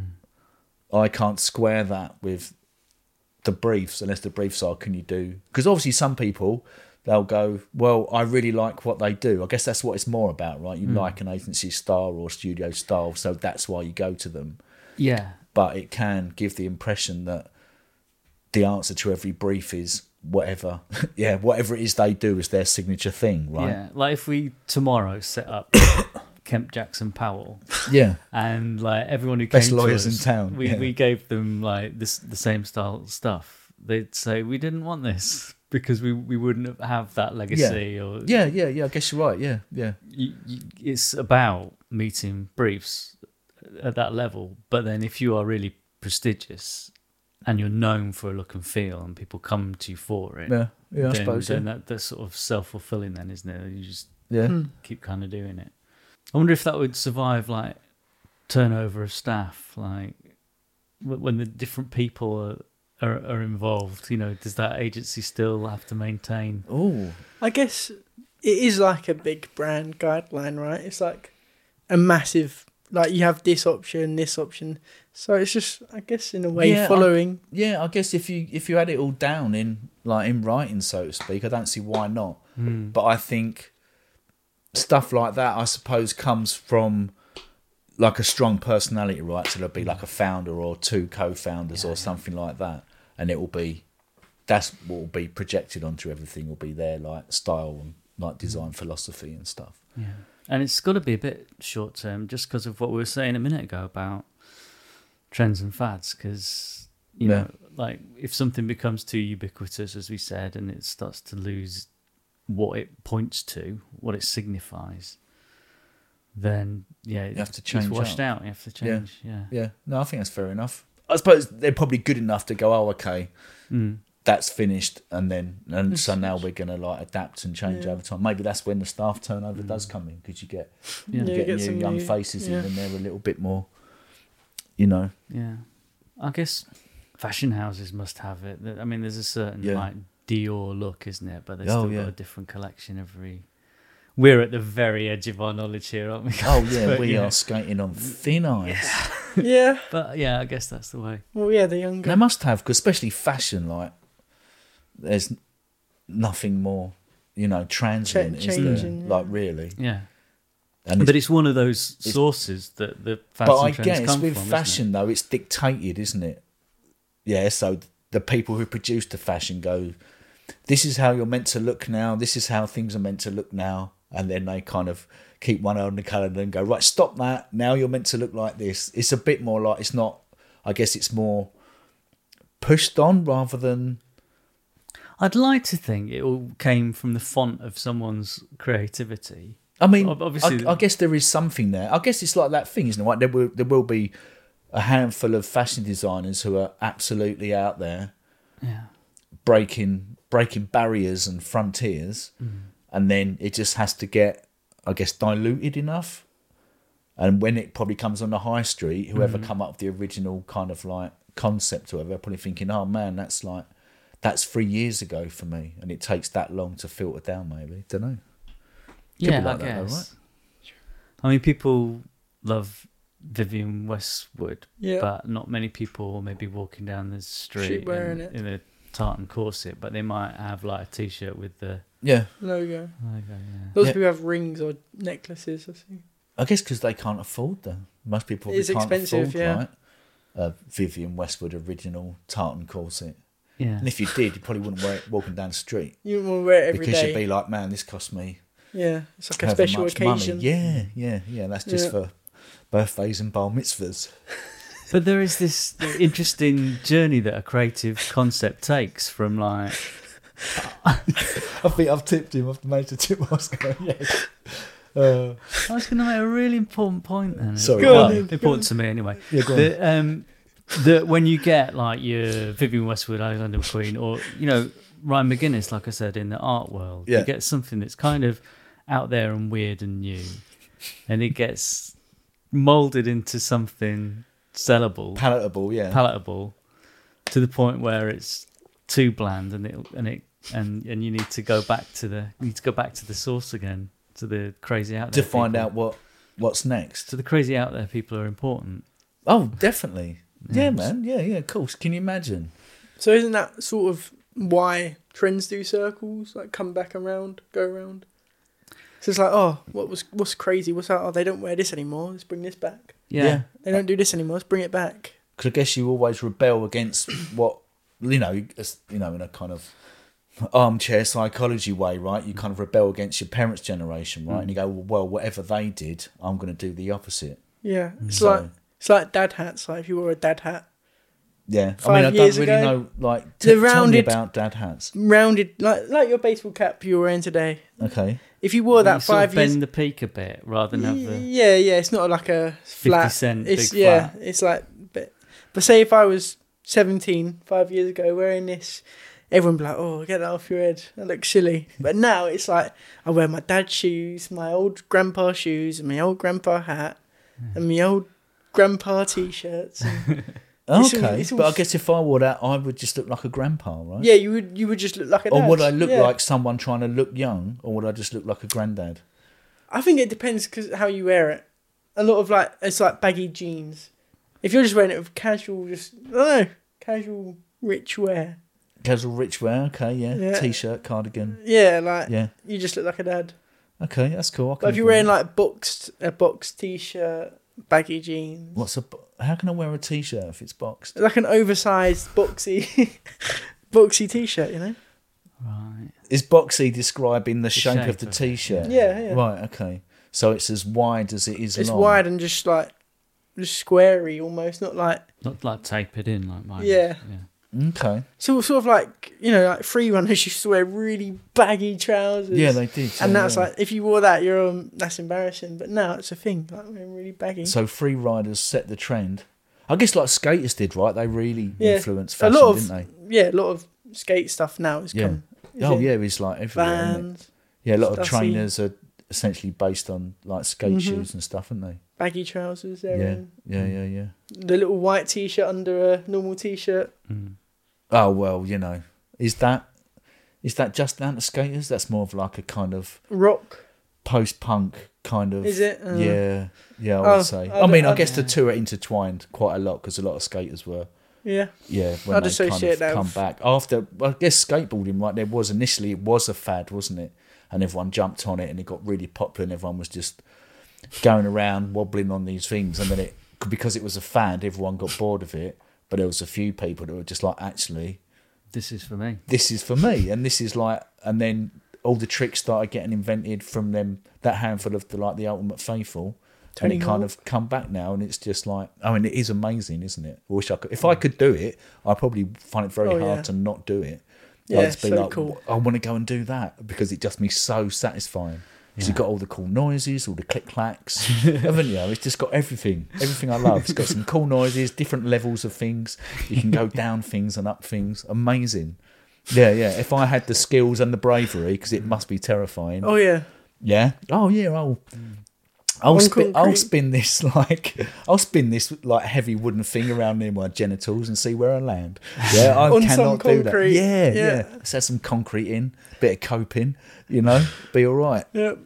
S1: I can't square that with the briefs unless the briefs are, can you do? Because obviously some people, they'll go, well, I really like what they do. I guess that's what it's more about, right? You like an agency style or studio style, so that's why you go to them.
S2: Yeah.
S1: But it can give the impression that the answer to every brief is whatever. Whatever it is they do is their signature thing, right?
S2: Yeah. Like if we tomorrow set up Kemp Jackson Powell.
S1: Yeah.
S2: And like everyone who
S1: Best
S2: came
S1: lawyers
S2: to us,
S1: in town.
S2: we gave them like the same style stuff. They'd say we didn't want this because we wouldn't have that legacy. Or
S1: Yeah. I guess you're right. Yeah.
S2: It's about meeting briefs at that level. But then if you are really prestigious and you're known for a look and feel, and people come to you for it,
S1: I suppose.
S2: then that's sort of self-fulfilling. Then, isn't it? You just
S1: Yeah.
S2: keep kind of doing it. I wonder if that would survive like turnover of staff, like when the different people are involved. Does that agency still have to maintain?
S1: Oh,
S3: I guess it is like a big brand guideline, right? It's like a massive, like you have this option. So it's just, I guess, in a way, following.
S1: I guess if you had it all down in writing, so to speak, I don't see why not. But I think stuff like that, I suppose, comes from like a strong personality, right? So there'll be like a founder or two co-founders or something like that, and that's what will be projected onto everything. Will be their like style and like design philosophy and stuff.
S2: Yeah, and it's got to be a bit short term, just because of what we were saying a minute ago about trends and fads. Because you know, like if something becomes too ubiquitous, as we said, and it starts to lose what it points to, what it signifies, then you have
S1: to change.
S2: It's washed out. You have to change.
S1: Yeah. No, I think that's fair enough. I suppose they're probably good enough to go, oh, okay, that's finished, and so now we're gonna like adapt and change over time. Maybe that's when the staff turnover does come in, because you get new young faces in, and they're a little bit more, Yeah,
S2: I guess fashion houses must have it. I mean, there's a certain like Dior look, isn't it? But they've still got a different collection every. We're at the very edge of our knowledge here, aren't we?
S1: Oh yeah, we are skating on thin ice.
S3: Yeah.
S2: But yeah, I guess that's the way.
S3: Well, yeah, the younger.
S1: They must have, because especially fashion, like there's nothing more, transient, is there? Like really.
S2: Yeah.
S1: But
S2: it's one of those sources that the fashion
S1: But I
S2: trends
S1: guess
S2: come
S1: with
S2: from,
S1: fashion though, it's dictated, isn't it? Yeah. So the people who produce the fashion go, this is how you're meant to look now. This is how things are meant to look now. And then they kind of keep one eye on the calendar and go, right, stop that. Now you're meant to look like this. It's a bit more like, it's not, I guess it's more pushed on rather than.
S2: I'd like to think it all came from the font of someone's creativity.
S1: I mean,
S2: obviously,
S1: I guess there is something there. I guess it's like that thing, isn't it? Like there will be a handful of fashion designers who are absolutely out there, breaking barriers and frontiers, and then it just has to get, I guess, diluted enough. And when it probably comes on the high street, whoever come up with the original kind of like concept or whatever, probably thinking, oh man, that's 3 years ago for me, and it takes that long to filter down. Maybe, don't know.
S2: Yeah,
S1: like
S2: I guess.
S1: That, though, right?
S2: I mean, people love Vivienne Westwood,
S3: Yeah.
S2: but not many people may be walking down the street
S3: wearing it.
S2: in a tartan corset, but they might have like a t-shirt with the
S3: logo.
S2: yeah.
S3: Lots of people have rings or necklaces, I think.
S1: I guess because they can't afford them. Most people probably
S3: It's
S1: can't
S3: expensive,
S1: afford,
S3: yeah.
S1: right? Vivienne Westwood original tartan corset.
S2: Yeah.
S1: And if you did, you probably wouldn't wear it walking down the street.
S3: You wouldn't wear it every
S1: because
S3: day.
S1: you'd be like, man, this cost me
S3: Yeah, it's like a
S1: however
S3: special
S1: much
S3: occasion.
S1: money. Yeah. That's just for birthdays and bar mitzvahs.
S2: But there is this interesting journey that a creative concept takes from like.
S1: I think I've tipped him. I've managed to tip Oscar. Yes.
S2: I was going to make a really important point then.
S1: Sorry,
S3: Go on.
S2: Important to me anyway.
S1: Yeah, go on.
S2: That when you get like your Vivienne Westwood, Alexander McQueen, or Ryan McGuinness, like I said, in the art world, you get something that's kind of out there and weird and new, and it gets molded into something sellable,
S1: Palatable, yeah.
S2: palatable, to the point where it's too bland, and you need to go back to the source again, to the crazy out there
S1: to find
S2: people.
S1: out what's next.
S2: To the crazy out there people are important.
S1: Oh, definitely. Yeah, man. Yeah, of course. Can you imagine?
S3: So isn't that sort of why trends do circles, like come back around, go around? So it's like, oh, what's crazy? What's that? Oh, they don't wear this anymore. Let's bring this back.
S2: Yeah.
S3: They don't do this anymore. Let's bring it back.
S1: Because I guess you always rebel against what, in a kind of armchair psychology way, right? You kind of rebel against your parents' generation, right? And you go, well, whatever they did, I'm going to do the opposite.
S3: Yeah, it's like dad hats. Like if you wore a dad hat,
S1: yeah.
S3: 5
S1: I don't
S3: years
S1: really
S3: ago,
S1: know. Like,
S3: the
S1: tell me
S3: rounded-
S1: about dad hats.
S3: rounded like your baseball cap you're wearing today.
S1: Okay.
S3: If you wore that
S2: You sort of
S3: 5 years,
S2: bend the peak a bit rather than have the
S3: yeah, it's not like a
S2: 50
S3: flat.
S2: cent
S3: It's
S2: big
S3: yeah,
S2: flat.
S3: it's like, but say if I was 17 5 years ago wearing this, everyone would be like, oh, get that off your head. That looks silly. But now it's like I wear my dad's shoes, my old grandpa shoes, and my old grandpa hat, and my old grandpa t-shirts.
S1: Okay,
S3: it's all
S1: but I guess if I wore that, I would just look like a grandpa, right?
S3: Yeah, you would just look like a dad.
S1: Or would I look
S3: Yeah.
S1: like someone trying to look young, or would I just look like a granddad?
S3: I think it depends because how you wear it. A lot of it's like baggy jeans. If you're just wearing it with casual, casual rich wear.
S1: Casual rich wear, okay, yeah.
S3: Yeah.
S1: T-shirt, cardigan,
S3: Yeah,
S1: yeah.
S3: you just look like a dad.
S1: Okay, that's cool. I
S3: But
S1: can
S3: if you're
S1: agree.
S3: wearing like a boxed t-shirt, baggy jeans,
S1: how can I wear a T-shirt if it's boxed?
S3: like an oversized boxy t-shirt, you know?
S2: right.
S1: Is boxy describing the shape
S2: shape
S1: of the
S2: of it,
S1: T-shirt?
S3: Yeah.
S1: Right, okay. So it's as wide as it is
S3: It's
S1: long.
S3: wide and just squarey almost, not like
S2: Not like tapered in like mine.
S3: Yeah.
S1: Okay.
S3: so sort of like like free runners used to wear really baggy trousers.
S1: Yeah, they did.
S3: And
S1: yeah,
S3: that's
S1: yeah.
S3: like, if you wore that, that's embarrassing. But now it's a thing, like wearing really baggy.
S1: So free riders set the trend. I guess like skaters did, right? They really
S3: Yeah.
S1: influenced
S3: a
S1: fashion,
S3: lot of
S1: didn't they?
S3: a lot of skate stuff now is
S1: Yeah.
S3: come.
S1: Oh yeah, it's like everywhere. Isn't it?
S3: Vans,
S1: Yeah, a lot of
S3: Stussy.
S1: trainers are essentially based on like skate
S3: Mhm.
S1: shoes and stuff, aren't they?
S3: baggy trousers. They're
S1: Yeah,
S3: in.
S1: yeah.
S3: The little white t-shirt under a normal t-shirt.
S2: Mm.
S1: Oh well, is that just down to skaters? That's more of like a kind of
S3: Rock,
S1: post-punk kind of.
S3: is it?
S1: Yeah, I
S3: Oh,
S1: would say.
S3: I
S1: I mean,
S3: don't-
S1: I guess the two are intertwined quite a lot because a lot of skaters were.
S3: Yeah.
S1: Yeah, when
S3: I'd
S1: they kind
S3: associate
S1: of
S3: that
S1: come
S3: with-
S1: back after. Well, I guess skateboarding, right? It was a fad, wasn't it? And everyone jumped on it, and it got really popular, and everyone was just going around wobbling on these things. And then because it was a fad, everyone got bored of it. But there was a few people that were just like, actually,
S2: This is for me.
S1: this is for me, and this is like, and then all the tricks started getting invented from them. That handful of the ultimate faithful.
S3: Tony
S1: And it kind
S3: Hawk.
S1: of come back now, and it's just like, I mean, it is amazing, isn't it? I wish I could. If I could do it, I probably find it very
S3: Oh,
S1: hard
S3: yeah.
S1: to not do it.
S3: Yeah,
S1: I'd just be
S3: so
S1: like,
S3: cool.
S1: I want to go and do that because it just be so satisfying. Because
S2: Yeah.
S1: you've got all the cool noises, all the click clacks, haven't you? It's just got everything I love. It's got some cool noises, different levels of things. You can go down things and up things. Amazing. Yeah. If I had the skills and the bravery, because it must be terrifying.
S3: Oh yeah.
S1: Yeah. Oh yeah. I'll
S3: On
S1: spin
S3: concrete.
S1: I'll spin this like heavy wooden thing around near my genitals and see where I land. Yeah, I
S3: On some
S1: cannot do that.
S3: concrete.
S1: Yeah.
S3: Yeah.
S1: Let's add some concrete in, bit of coping, be all right.
S3: Yep.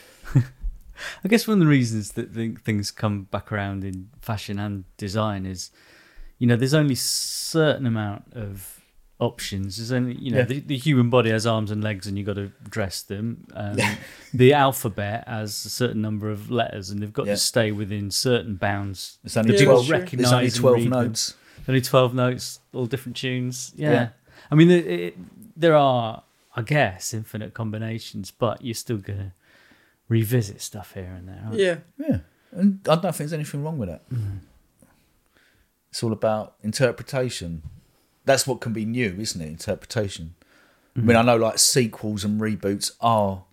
S2: I guess one of the reasons that things come back around in fashion and design is, there's only a certain amount of options. There's only, the human body has arms and legs, and you've got to dress them. The alphabet has a certain number of letters, and they've got to stay within certain bounds.
S1: There's only
S3: Yeah,
S1: 12.
S3: that's true.
S1: There's only
S2: Recognise and
S1: 12
S2: read them.
S1: notes.
S2: Only 12 notes, all different tunes. Yeah.
S1: Yeah.
S2: I mean, there are, I guess, infinite combinations, but you're still going to revisit stuff here and there. Aren't you?
S3: Yeah.
S1: Yeah, and I don't think there's anything wrong with that. It's all about interpretation. That's what can be new, isn't it? Interpretation. I mean, I know like sequels and reboots are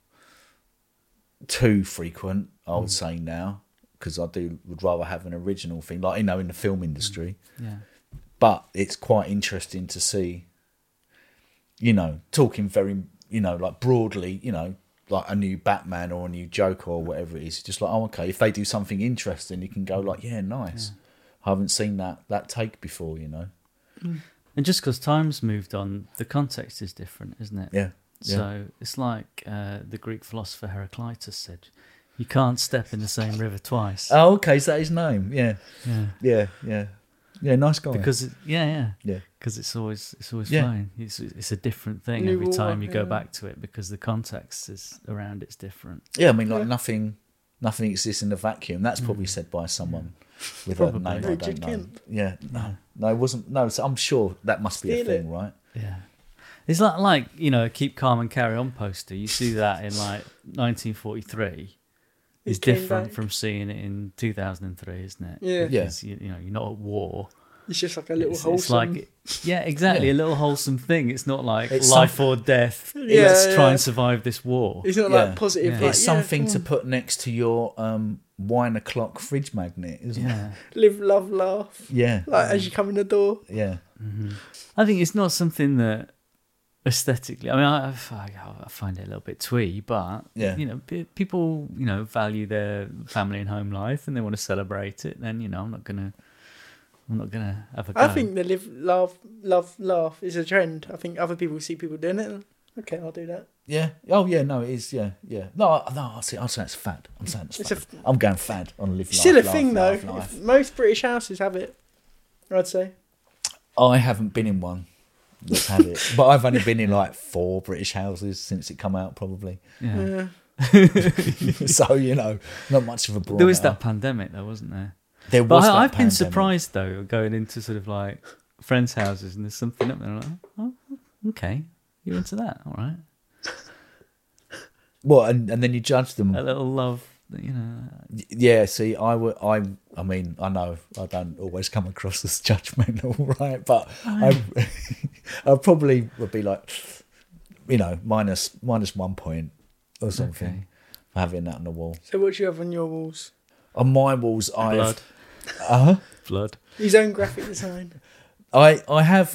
S1: too frequent, I would say now, because would rather have an original thing, like in the film industry.
S2: Yeah.
S1: But it's quite interesting to see, talking very, like broadly, like a new Batman or a new Joker or whatever it is. Just like, oh, okay, if they do something interesting, you can go like, yeah, nice. I haven't seen that take before,
S2: And just because time's moved on, the context is different, isn't it?
S1: Yeah.
S2: So it's like the Greek philosopher Heraclitus said, you can't step in the same river twice.
S1: Oh, okay. Is that his name? Yeah.
S2: Yeah.
S1: Yeah, nice guy.
S2: Because
S1: Yeah.
S2: because it's always
S1: Yeah.
S2: flowing. It's a different thing
S3: New
S2: every
S3: water,
S2: time you go
S3: yeah.
S2: back to it because the context is around it's different.
S1: Yeah, I mean, like
S3: Yeah.
S1: nothing exists in a vacuum. That's probably said by someone with
S2: Probably.
S1: a name I
S3: Richard
S1: don't know.
S3: Kemp.
S1: Yeah, no, it wasn't. No, so I'm sure that must be a
S3: Steal
S1: thing,
S3: it.
S1: right?
S2: Yeah. It's like keep calm and carry on poster. You see that in like 1943. It's
S3: It came
S2: different
S3: back.
S2: from seeing it in 2003, isn't it?
S3: Yeah.
S1: Yeah.
S2: Because, you're not at war.
S3: It's just like a little
S2: It's
S3: wholesome.
S2: like, yeah, exactly,
S1: Yeah.
S2: a little wholesome thing. It's not like
S1: It's
S2: life or death.
S3: Yeah,
S2: Let's try
S3: yeah.
S2: and survive this war.
S3: It's not
S1: Yeah.
S3: like positive.
S2: Yeah.
S3: Like,
S1: It's
S3: yeah,
S1: something
S3: come
S1: to
S3: on.
S1: put next to your wine o'clock fridge magnet, isn't it?
S2: Yeah.
S3: Live, love, laugh.
S1: Yeah,
S3: Like as you come in the door.
S1: yeah,
S2: I think it's not something that aesthetically. I mean, I find it a little bit twee, but
S1: Yeah.
S2: people value their family and home life, and they want to celebrate it. Then I'm not gonna have a go.
S3: I think the live, love, love, laugh is a trend. I think other people see people doing it. Okay, I'll do that.
S1: yeah. Oh, yeah. No, it is. Yeah, yeah. No, I'll say it's fad. I'm saying it's
S3: It's a
S1: fad. I'm going fad on live.
S3: Still
S1: laugh,
S3: a thing
S1: laugh,
S3: though.
S1: laugh.
S3: Most British houses have it. I'd say.
S1: I haven't been in one that's had it, but I've only been in like 4 British houses since it come out, probably.
S2: Yeah.
S1: So not much of a brawl.
S2: There was that pandemic, though, wasn't there?
S1: There
S2: But
S1: was. that
S2: I've been
S1: pandemic.
S2: surprised though, going into sort of like friends' houses, and there's something up there. I'm like, oh, okay, you're into that, all right?
S1: What, and then you judge them.
S2: A little love,
S1: Yeah, see, I mean, I know I don't always come across as judgmental, right? But I probably would be like, minus 1 point or something
S2: Okay.
S1: for having that on the wall.
S3: So what do you have on your walls?
S1: On my walls, I
S2: blood,
S1: have.
S2: blood.
S3: His own graphic design.
S1: I have.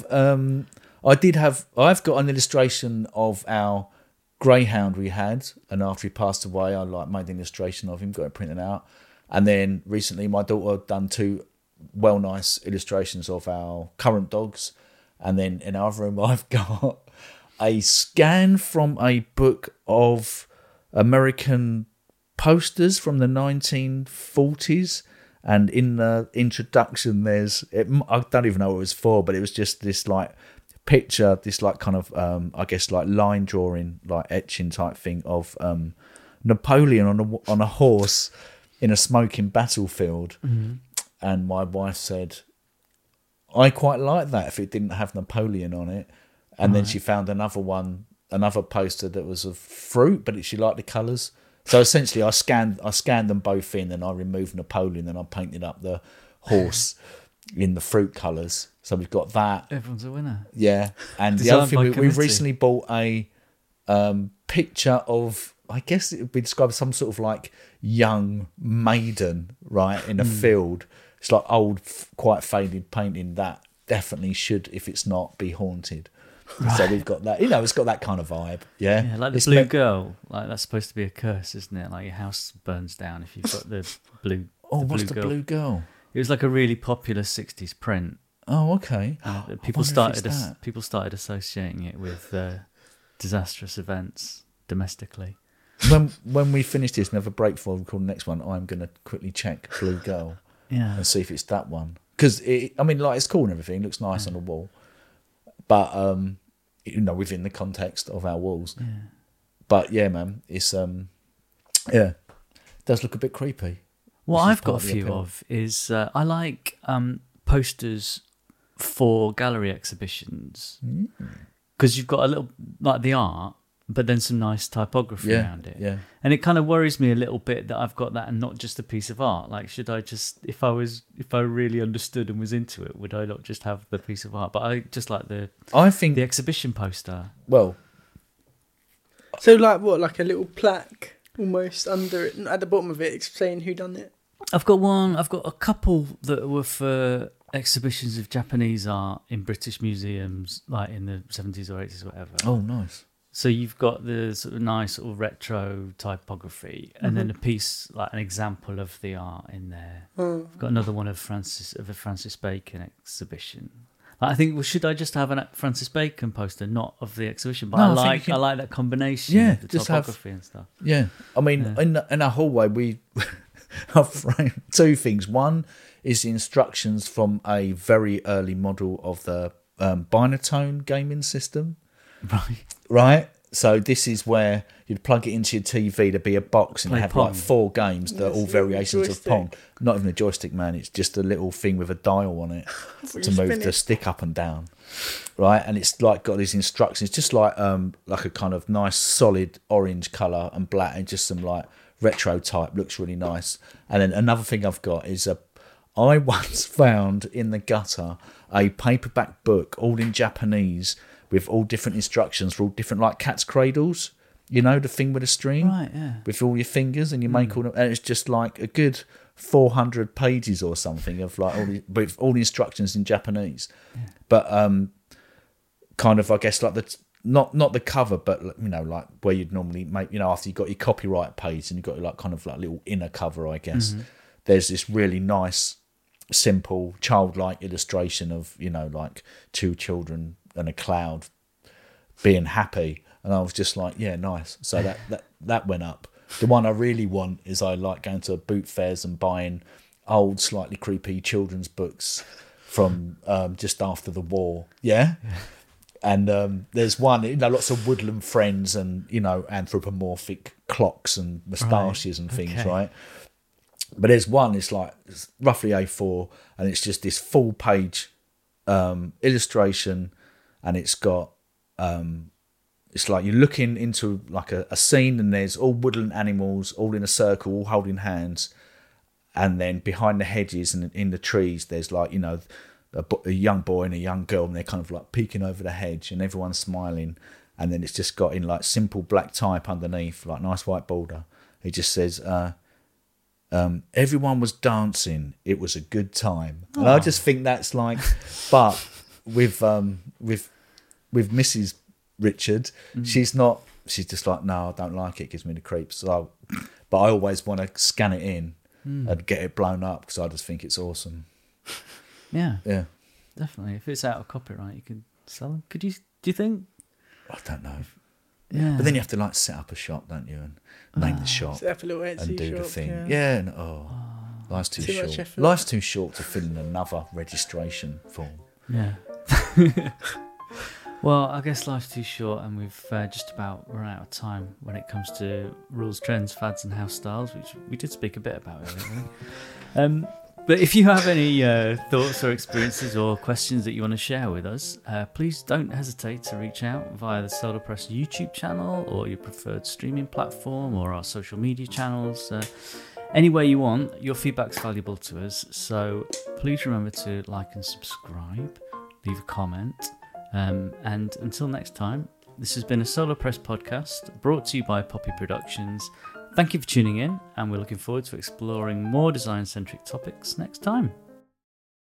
S1: I've got an illustration of our greyhound we had, and after he passed away, I made an illustration of him, got it printed out, and then recently my daughter done 2 nice illustrations of our current dogs, and then in our other room I've got a scan from a book of American posters from the 1940s. And in the introduction, I don't even know what it was for, but it was just this like picture, this like kind of, I guess like line drawing, like etching type thing of Napoleon on a horse in a smoking battlefield.
S2: Mm-hmm.
S1: And my wife said, I quite like that if it didn't have Napoleon on it. And then she found another poster that was of fruit, but she liked the colours. So essentially, I scanned them both in, and I removed Napoleon, and I painted up the horse in the fruit colours. So we've got that.
S2: Everyone's a winner.
S1: Yeah, and the
S2: Designed
S1: other thing
S2: by
S1: we've
S2: committee.
S1: recently bought a picture of, I guess it would be described as some sort of like young maiden, right, in a field. It's like old, quite faded painting that definitely should, if it's not, be haunted. So we've got that. It's got that kind of vibe. Yeah,
S2: Yeah, like the
S1: It's
S2: blue
S1: meant-
S2: girl. Like that's supposed to be a curse, isn't it? Like your house burns down if you've got the blue.
S1: Oh,
S2: the
S1: what's
S2: blue
S1: the
S2: girl.
S1: blue girl?
S2: It was like a really popular '60s print.
S1: Oh, okay.
S2: And
S1: I wonder if it's that.
S2: people started associating it with disastrous events domestically.
S1: When we finish this and have a break before we record the next one, I'm going to quickly check Blue Girl
S2: Yeah,
S1: and see if it's that one. Because it's cool and everything, it looks nice on the wall, but within the context of our walls.
S2: yeah.
S1: But yeah, man, it's it does look a bit creepy.
S2: What
S1: Which is
S2: I've got
S1: part
S2: a
S1: of the
S2: few
S1: appeal.
S2: of is I like posters for gallery exhibitions because you've got a little like the art, but then some nice typography
S1: Yeah,
S2: around it.
S1: yeah.
S2: And it kind of worries me a little bit that I've got that and not just a piece of art. Like, should I just, if I really understood and was into it, would I not just have the piece of art? But I just like the
S1: I think
S2: exhibition poster.
S1: well,
S3: So like what? Like a little plaque almost under it, at the bottom of it, saying who done it.
S2: I've got a couple that were for exhibitions of Japanese art in British museums, like in the 70s or 80s or whatever.
S1: oh nice.
S2: So you've got the sort of nice sort of retro typography, and then a piece like an example of the art in there. I've got another one of a Francis Bacon exhibition. I think, well, should I just have a Francis Bacon poster, not of the exhibition? But
S1: No,
S2: I
S1: I think
S2: like
S1: you can-
S2: I like that combination.
S1: Yeah,
S2: of the
S1: just have-
S2: topography and stuff.
S1: Yeah, I mean, in our hallway, we have framed two things. One is the instructions from a very early model of the Binatone gaming system.
S2: Right.
S1: Right. So this is where you'd plug it into your TV to be a box and
S2: Play
S1: you have
S2: Pong.
S1: like 4 games that are all
S3: Yes,
S1: variations of
S3: joystick.
S1: Pong. Not even a joystick, man. It's just a little thing with a dial on it to
S3: you
S1: move
S3: spin
S1: the
S3: it.
S1: stick up and down. Right. And it's like got these instructions, just like a kind of nice solid orange colour and black and just some like retro type. Looks really nice. And then another thing I've got is I once found in the gutter a paperback book all in Japanese with all different instructions for all different like cat's cradles. You know, the thing with a string
S2: Right, yeah.
S1: with all your fingers and you make all them, and it's just like a good 400 pages or something of like with all the instructions in Japanese. But kind of, I guess, like not the cover, but you know, like where you'd normally make, you know, after you got your copyright page and you got like kind of like little inner cover, I guess. There's this really nice, simple, childlike illustration of, you know, like 2 children and a cloud being happy. And I was just like, yeah, nice. So that went up. The one I really want is I like going to boot fairs and buying old, slightly creepy children's books from just after the war. Yeah. And there's one, you know, lots of woodland friends and, you know, anthropomorphic clocks and moustaches and things,
S2: Okay.
S1: right? But there's one, it's like it's roughly A4, and it's just this full page illustration, and it's got it's like you're looking into like a scene, and there's all woodland animals all in a circle, all holding hands, and then behind the hedges and in the trees there's like, you know, a young boy and a young girl, and they're kind of like peeking over the hedge and everyone's smiling, and then it's just got in like simple black type underneath, like nice white border. It just says everyone was dancing, it was a good time. And I just think that's like, but with Mrs. Richard, she's just like, no, I don't like it, it gives me the creeps. So but I always want to scan it in and get it blown up because I just think it's awesome.
S2: Yeah,
S1: Yeah,
S2: definitely. If it's out of copyright, you can sell them. Do you think?
S1: I don't know.
S2: Yeah.
S1: But then you have to like set up a shop, don't you, and name the shop
S3: Set up a little Etsy
S1: and do
S3: shop,
S1: the thing.
S3: Yeah.
S1: Yeah, and, life's too
S3: Too much
S1: short.
S3: effort.
S1: Life's too short to fill in another registration form.
S2: Yeah. Well, I guess life's too short, and we've just about run out of time when it comes to rules, trends, fads, and house styles, which we did speak a bit about earlier. But if you have any thoughts or experiences or questions that you want to share with us, please don't hesitate to reach out via the Solar Press YouTube channel or your preferred streaming platform or our social media channels. Any way you want, your feedback's valuable to us. So please remember to like and subscribe, leave a comment. And until next time, this has been a Solar Press podcast brought to you by Poppy Productions. Thank you for tuning in, and we're looking forward to exploring more design-centric topics next time.